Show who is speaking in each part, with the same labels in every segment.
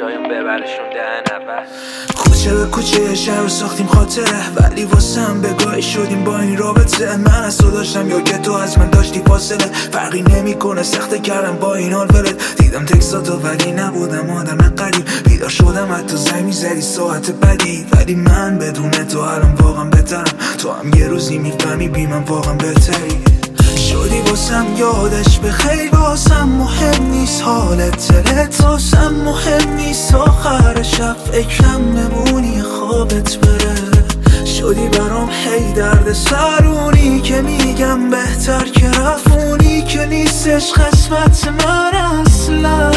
Speaker 1: شایم ببرشون دهن اول.
Speaker 2: کوچه به کوچه شهر ساختیم خاطره، ولی واسم بگاهی شدیم با این رابطه. من از تو داشتم یا که تو از من داشتی فاصله، فرقی نمیکنه سخته کردم با این حال ولت. دیدم تکساتو ولی نبودم آدم قریب، بیدار شدم حتی زنگ میزدی ساعت بدی. ولی من بدون تو الان واقعا بهترم، تو هم یه روزی میفهمی بی من واقعا بهتری. شدی واسم یادش به خیر، واسم مهم نیست حالت دلت، واسم مهم نیست آخر شب فکرم نمونی خوابت بره. شدی برام هی درد سرونی که میگم بهتر که رفونی، که نیستش قسمت من اصلا.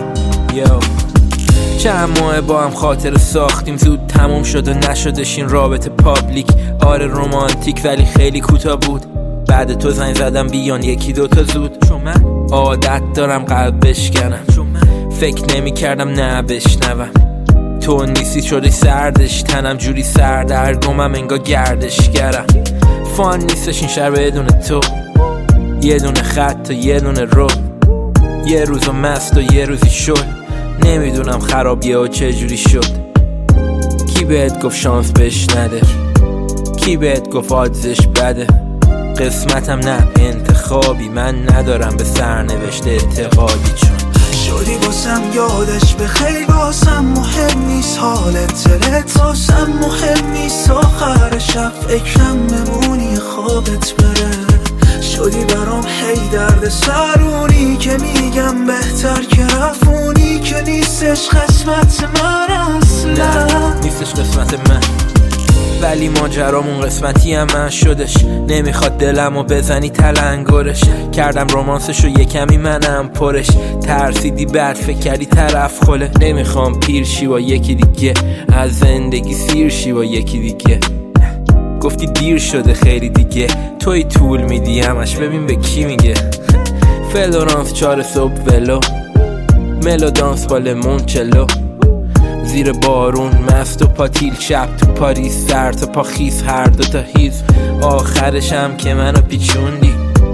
Speaker 1: چند ماه با هم خاطر ساختیم، زود تموم شد و نشدش این رابطه پابلیک. آره رومانتیک ولی خیلی کوتاه بود، بعد تو زنگ زدم بیان یکی دوتا زود. چون من عادت دارم قلب بشکنم، چون من فکر نمی کردم نه بشنوم. تو نیستی شدی سردش، تنم جوری سردرگمم انگار گردشگرم. فان نیستش این شهر بدون تو، یه دونه خط و یه دونه رو، یه روزو مست و یه روزی شل. نمیدونم خرابیه و چه جوری شد. کی بهت گفت شانس بهش نده، کی بهت گفت آدزش بده. قسمتم نه انتخابی، من ندارم به سرنوشت اعتقادی. چون
Speaker 2: شدی واسم یادش به خیر، واسم مهم نیست حالت دلت، واسم مهم نیست آخر شب فکرم نمونی خوابت بره. شدی برام هی درد سرونی که میگم بهتر که رفونی، که نیستش قسمت من اصلا.
Speaker 1: نیستش قسمت من، ولی ماجرامون قسمتی هم من شدش. نمیخواد دلمو بزنی تلنگرش، کردم رومانسشو یه کمی منم پرش. ترسیدی بعد فکر کردی طرف خله. نمیخوام پیر شی با یکی دیگه، از زندگی سیر شی با یکی دیگه. گفتی دیر شده خیلی دیگه، توی طول میدی همش ببین به کی میگه. فلورانس 4 صبح ولو، ملودانس با لیمونچلو، زیر بارون مست و پاتیل، شب تو پاریس سر تا پا خیس، هر دوتا هیز. آخرشم که منو پیچوندی،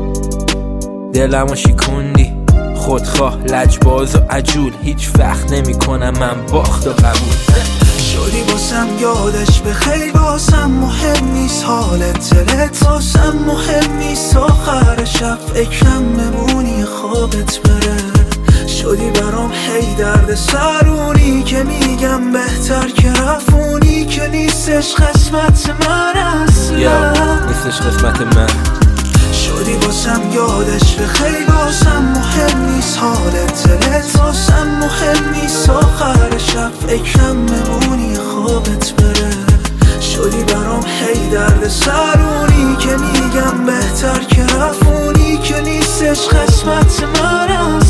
Speaker 1: دلمو شیکوندی. خودخواه لجباز و عجول، هیچ وقت نمی کنم من باخت و قبول.
Speaker 2: شدی واسم یادش به خیر، واسم مهم نیست حالت دلت، واسم مهم نیست آخر شب فکرم نمونی خوابت بره. شدی برام هی درد سرونی که میگم بهتر که رفونی، که نیستش قسمت من اصلا.
Speaker 1: نیستش قسمت من.
Speaker 2: شدی واسم یادش به خیر، واسم مهم نیست حالت دلت، واسم مهم نیست آخر شب فکرم نمونی خوابت بره. شدی برام هی درد سرونی که میگم بهتر که رفونی، که نیستش قسمت من اصلا.